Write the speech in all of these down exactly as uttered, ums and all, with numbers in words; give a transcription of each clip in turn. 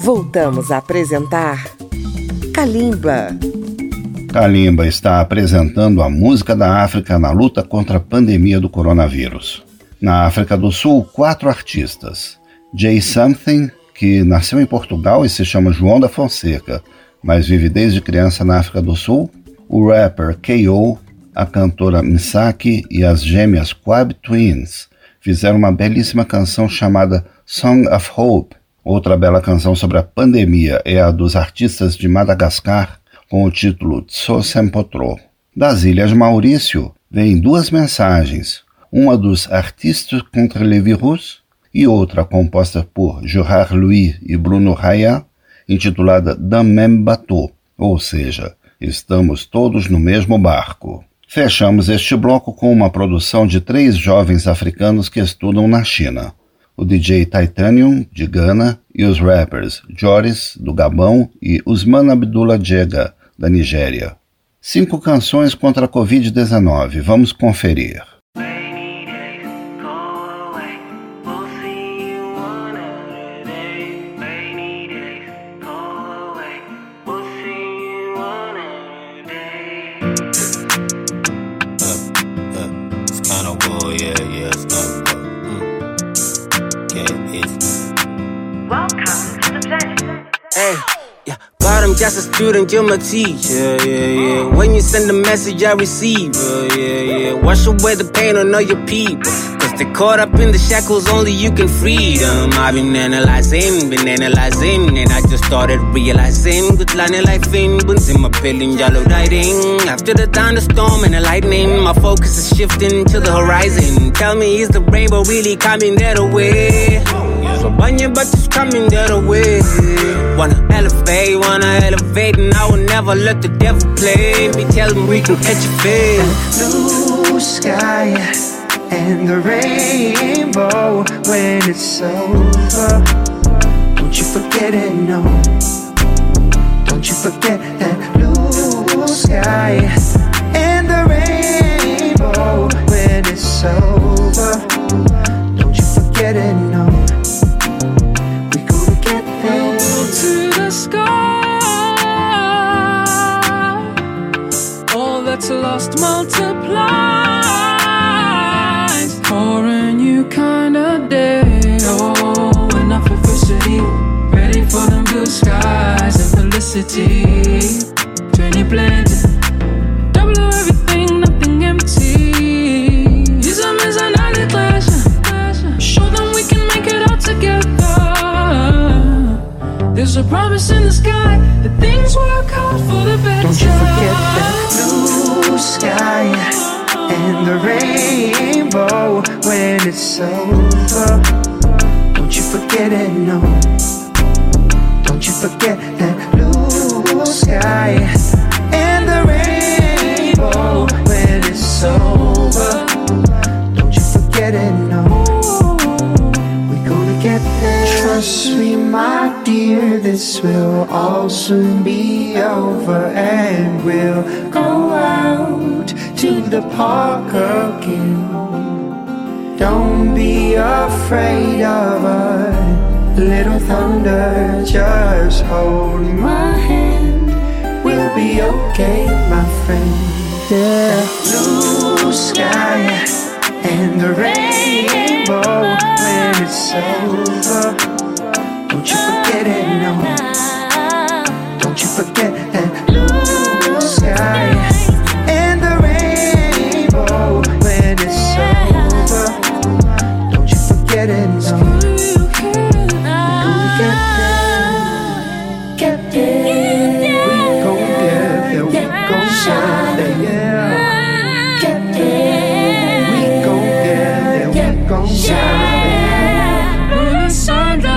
Voltamos a apresentar Kalimba. Kalimba está apresentando a música da África na luta contra a pandemia do coronavírus. Na África do Sul, quatro artistas. Jay Something, que nasceu em Portugal e se chama João da Fonseca, mas vive desde criança na África do Sul. O rapper K O, a cantora Msaki e as gêmeas Quab Twins fizeram uma belíssima canção chamada Song of Hope. Outra bela canção sobre a pandemia é a dos artistas de Madagascar, com o título Tso Sempotro. Das Ilhas Maurício, vêm duas mensagens, uma dos Artistes contre le Virus e outra composta por Gerard Louis e Bruno Raya, intitulada Dans même bateau, ou seja, estamos todos no mesmo barco. Fechamos este bloco com uma produção de três jovens africanos que estudam na China. O D J Titanium, de Gana, e os rappers Joris, do Gabão, e Usman Abdullah Jega, da Nigéria. Cinco canções contra a covid dezenove. Vamos conferir. Hey, yeah, God, I'm just a student, you're my teacher, yeah, yeah. When you send a message, I receive, uh, yeah, yeah. Wash away the pain on all your people, cause they're caught up in the shackles, only you can free them. I've been analyzing, been analyzing, and I just started realizing good line of life in, buns in my feeling, yellow lighting. After the thunderstorm and the lightning, my focus is shifting to the horizon. Tell me, is the rainbow really coming that away? So bunny, but it's coming that away. Wanna elevate, wanna elevate, and I will never let the devil play me. Tell him we can catch a fade. Blue sky and the rainbow when it's over. Don't you forget it, no. Don't you forget that blue sky and the rainbow when it's over. Don't you forget it, no. That's lost multiplies for a new kind of day. Oh, enough adversity, ready for them blue skies and felicity. Twenty blended, double of everything, nothing empty. Use them as another clash. Show them we can make it all together. There's a promise in the sky that things work out for the better. Don't you forget that blue sky and the rainbow when it's over. Don't you forget it, no. Don't you forget that blue sky and the rainbow when it's over. Don't you forget it, no. We're gonna get there. Trust me, my dear, this will all soon be over, and we'll go out to the park again. Don't be afraid of a little thunder, just hold my hand. We'll be okay, my friend. Yeah. Blue sky and the rainbow when it's over. Don't you forget it, no. Don't you forget that blue sky and the rainbow when it's over. Don't you forget it, no. We're gonna get there, get there. We're gonna get there, we're gonna get there, yeah. Get there, we're gonna get there, we're gonna get there.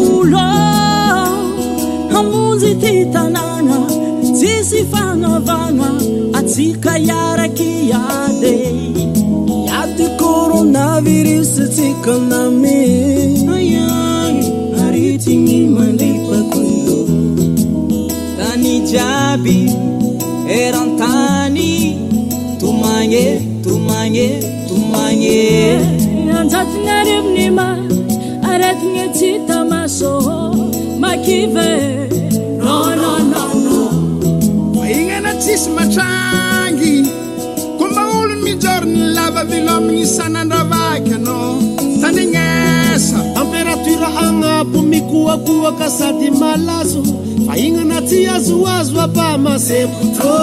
olo hamonjy ty tanàna tsisy fagnavagna atsika iaraky iady iady coronavirus tsika name ayany aritiny mandripakondo tany jiaby erantany tomagné tomagné tomagné anjatiny arivnima aretiny tsy tamaso makive no no no no faingana tsisy matrangy komba olo mijorny lava vilomigny sanandravaky no tanignesa temperatura agnapo mikoakoaka sady malazo faingana tsy azoazo apamasepotro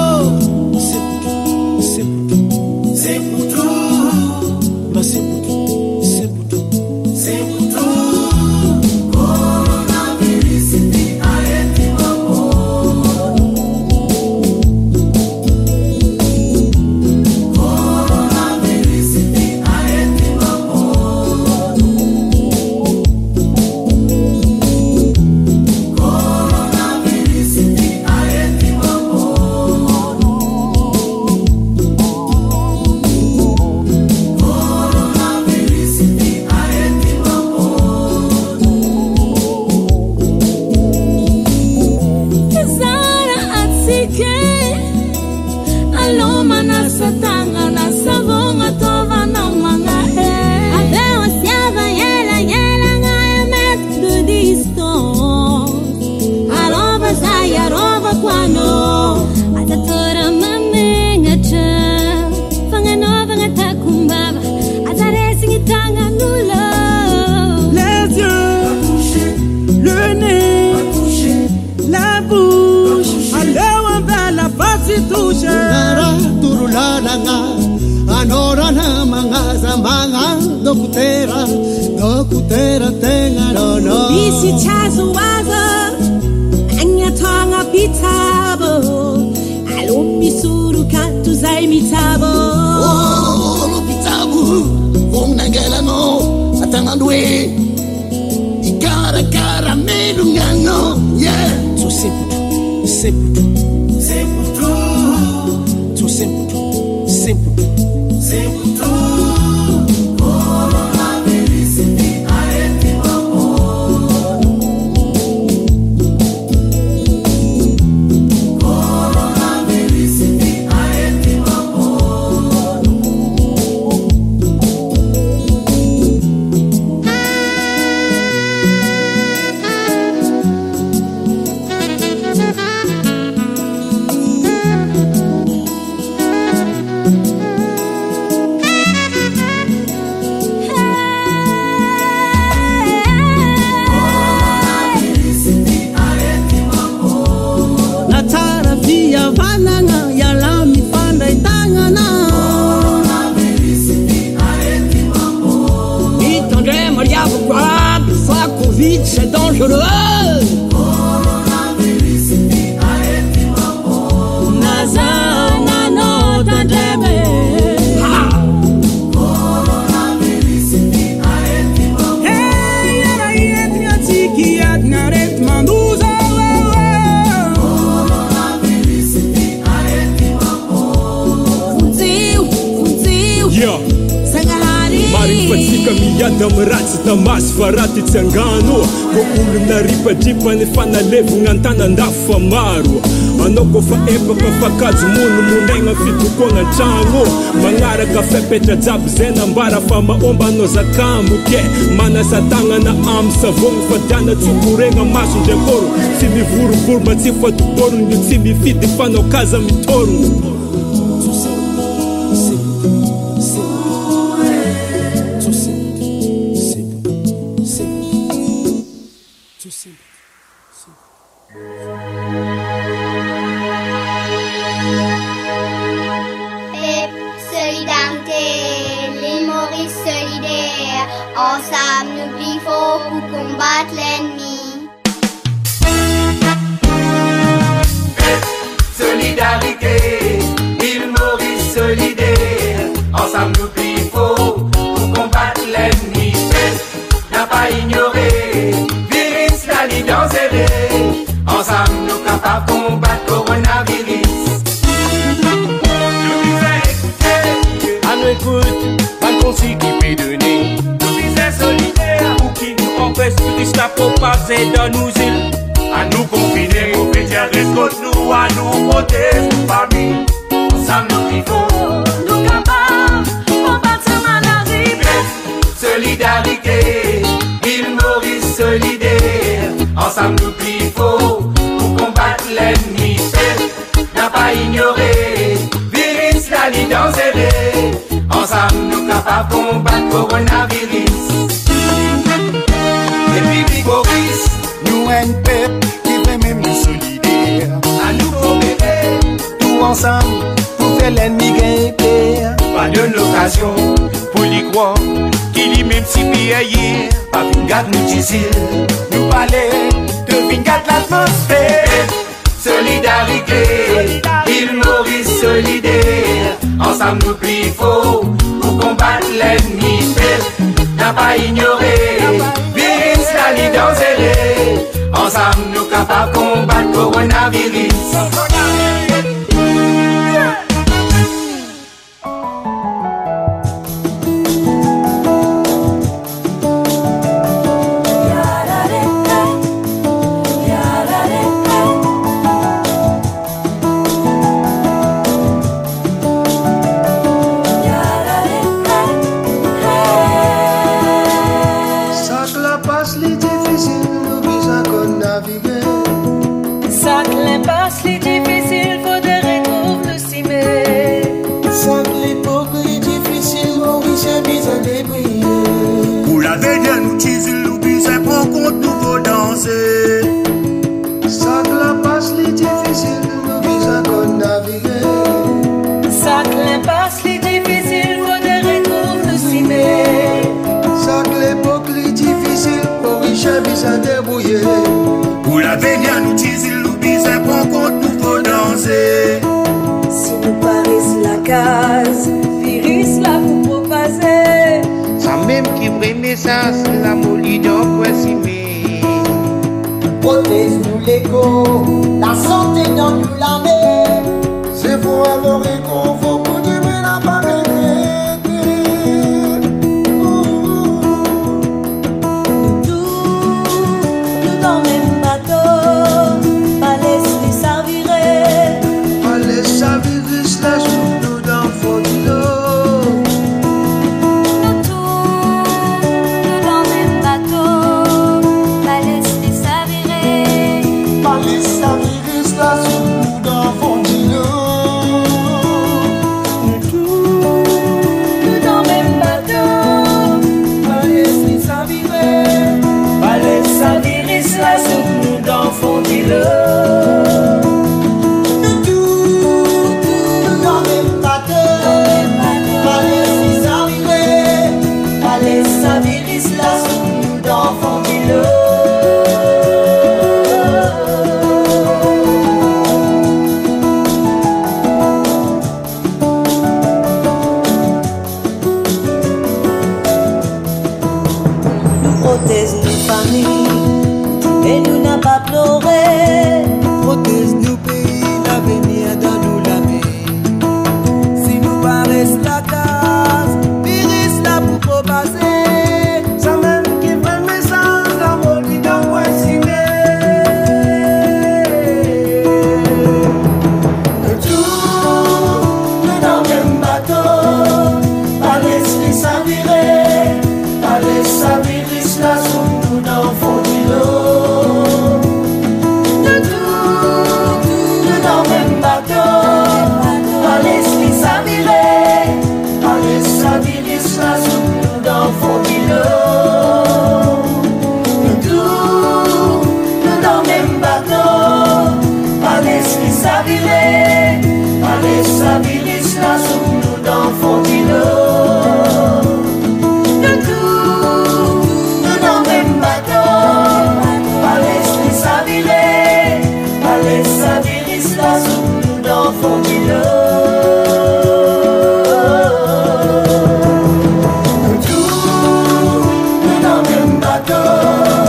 dokutera dokutera tenga no no bisi chazo wazo anya tonga pitabo alo misuru katu zai mitabo oh lo pitabo vong nangela no atanga ndwe ikara kara medu ngano yeah so simple simple simple so simple simple simple c'est dangereux. Naza nano tandeme. Hey, yara yeti atiki adnaret manduza. Funziu, funziu. Yeah. Marifatsika miada miratsy tamasy fa raty tsy angano ko olona ripajipany fanalevogna antanandafo fa maro anao ko fa epaka fakajo mono monegna fitokoagna tragno magnaraka fepetra jiaby zay nambara fa maomba anao zakamo ke manasa tagnana amy savogno fa diana tsokoregna maso ndrekoro tsy mivorovory mba tsy fatoborony io tsy mifidy fanao kaza mitorogno. Ensemble, n'oublie faut pour combattre l'ennemi. Solidarité, l'île Maurice solidaire. Ensemble, n'oublie faut pour combattre l'ennemi. N'a pas ignoré. virus la propagé dans nos îles. À nous confiner, pour péter contre nous, à nous protéger, nos familles. Ensemble nous vivons, nous capables, combattre cette maladie. Solidarité, l'île Maurice solidaire. Ensemble nous vivons, pour combattre l'ennemi. N'a pas ignoré, virus la lit dangereux. Ensemble nous capables combattre coronavirus. République Maurice, nous un peuple qui veut même nous solidaire. À nous pour bébé, tout ensemble, pour faire l'ennemi gagner. Pas de l'occasion pour les croire, qui lit même si bien hier. Pas vingat nous disait, nous parler de vingat l'atmosphère. Solidarité, l'île Maurice solidaire. Ensemble nous plions faux pour combattre l'ennemi. N'a pas ignoré, virus la lit dangereux. Ensemble nous capables de combattre coronavirus. Pour l'avenir, nous disons l'oubli, c'est pour qu'on nous faut danser. Si nous paraissons la case, virus là pour propager. Sans même qui prenne naissance, la molie d'en poissimé. Protège-nous l'écho, la santé dans nous la mer. C'est pour avoir réconfort pour dire mais n'a pas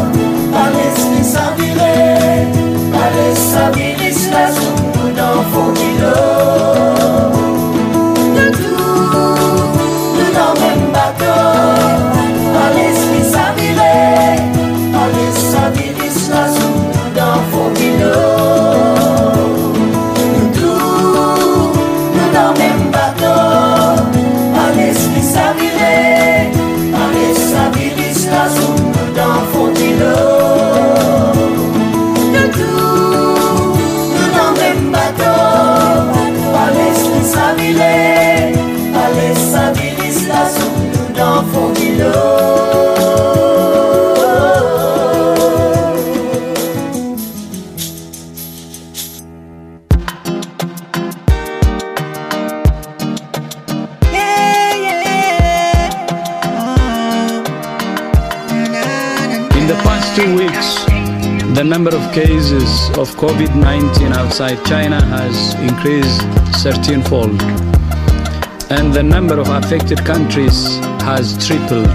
Sa virus la sous nous dans fond past two weeks, the number of cases of COVID nineteen outside China has increased thirteen-fold, and the number of affected countries has tripled.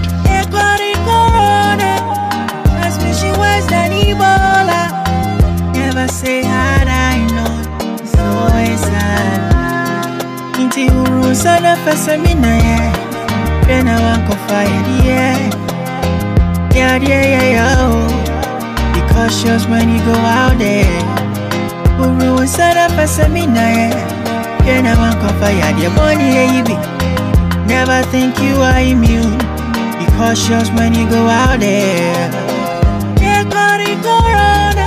Never say how I know, it's always sad. Inti uru sana fasa mina yeah, pena wako fire yeah, yeah yeah yeah yeah. Be cautious when you go out there. Uru sana fasa mina yeah, pena wako fire yeah. Money yeah you be. Never think you are immune. Be cautious when you go out there. Yeah, corona.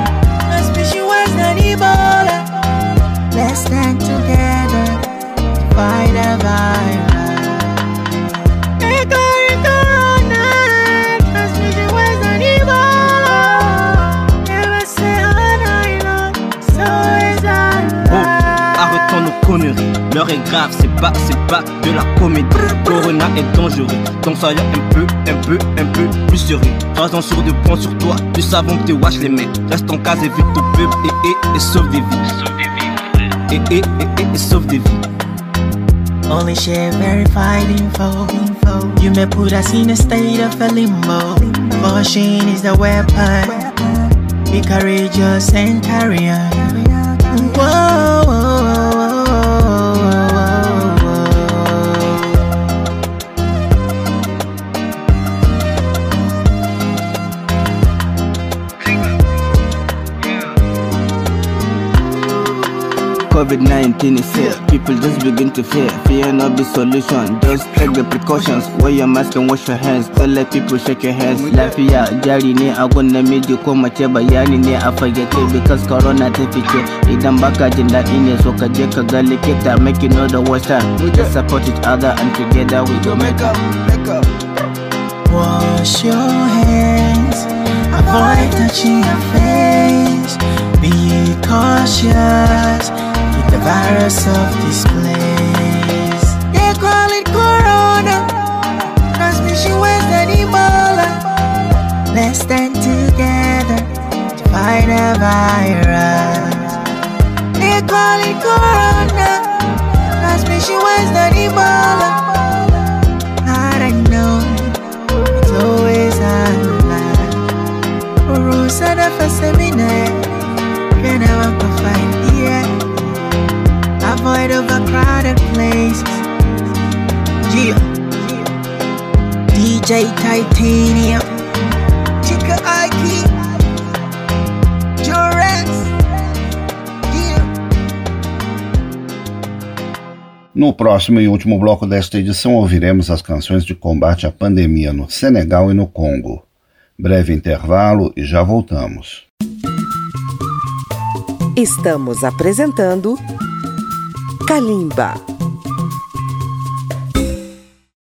Let's stand together to fight a virus. Hey, corona, transmission was not Ebola. Never say all night long, so is our life. Arrêtons nos conneries, l'heure est grave, c'est pas, c'est pas de la comédie. Corona est dangereux, donc soyons un peu, un peu, un peu plus sérieux. Trois ans sur deux points sur toi, du savon que tu wash les mains. Reste en case, évite ton pub et, et, et sauve des vies. Et, et, et, et, et sauve des vies. Only share verified info. You may put us in a state of a limbo. Caution is the weapon. Be courageous and carry on. Whoa, whoa, COVID nineteen is here, people just begin to fear. Fear not the solution, just take the precautions. Wear your mask and wash your hands, don't let people shake your hands. Lafiya jari ne a gun namiji ko mace, bayani ne a fayyace, because corona ta fice. Idan baka jin daɗi ne so ka je ka ga likita, make you know the worst time. We just support each other and together we go make up, make up. Wash your hands, avoid touching your face. Be cautious, the virus of this place. They call it corona, transmission was an Ebola. Let's stand together to fight a virus. They call it corona, transmission was an Ebola. I don't know, it's always alive. Urusa na fasemina, can I walk a fight here? Avoid overcrowded places. Yeah. D J Titanium, Chica Ike, Jorex. Yeah. No próximo e último bloco desta edição ouviremos as canções de combate à pandemia no Senegal e no Congo. Breve intervalo e já voltamos. Estamos apresentando Kalimba.